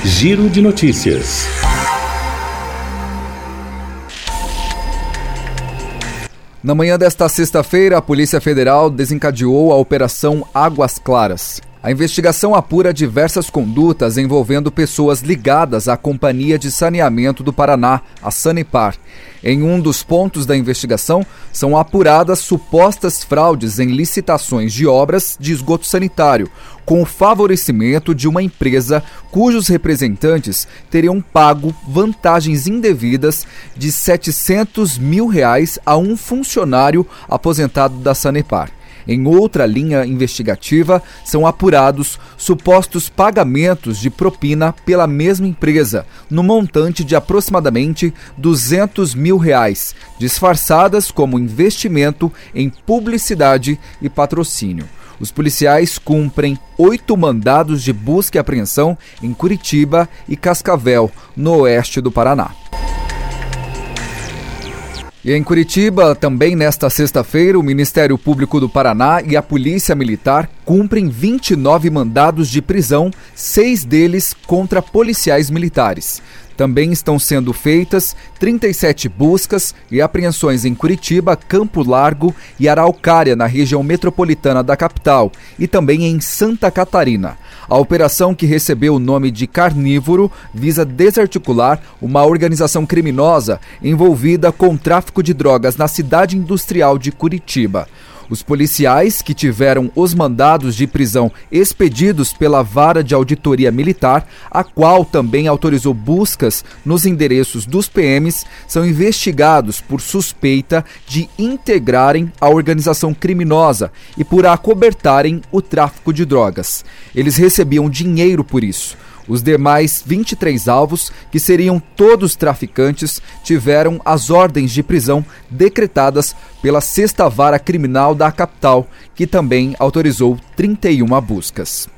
Giro de notícias. Na manhã desta sexta-feira, a Polícia Federal desencadeou a Operação Águas Claras. A investigação apura diversas condutas envolvendo pessoas ligadas à Companhia de Saneamento do Paraná, a Sanepar. Em um dos pontos da investigação, são apuradas supostas fraudes em licitações de obras de esgoto sanitário, com o favorecimento de uma empresa cujos representantes teriam pago vantagens indevidas de R$ 700 mil a um funcionário aposentado da Sanepar. Em outra linha investigativa, são apurados supostos pagamentos de propina pela mesma empresa, no montante de aproximadamente R$ 200 mil, disfarçadas como investimento em publicidade e patrocínio. Os policiais cumprem 8 mandados de busca e apreensão em Curitiba e Cascavel, no oeste do Paraná. E em Curitiba, também nesta sexta-feira, o Ministério Público do Paraná e a Polícia Militar cumprem 29 mandados de prisão, 6 deles contra policiais militares. Também estão sendo feitas 37 buscas e apreensões em Curitiba, Campo Largo e Araucária, na região metropolitana da capital, e também em Santa Catarina. A operação, que recebeu o nome de Carnívoro, visa desarticular uma organização criminosa envolvida com tráfico de drogas na cidade industrial de Curitiba. Os policiais que tiveram os mandados de prisão expedidos pela Vara de Auditoria Militar, a qual também autorizou buscas nos endereços dos PMs, são investigados por suspeita de integrarem a organização criminosa e por acobertarem o tráfico de drogas. Eles recebiam dinheiro por isso. Os demais 23 alvos, que seriam todos traficantes, tiveram as ordens de prisão decretadas pela 6ª Vara Criminal da capital, que também autorizou 31 buscas.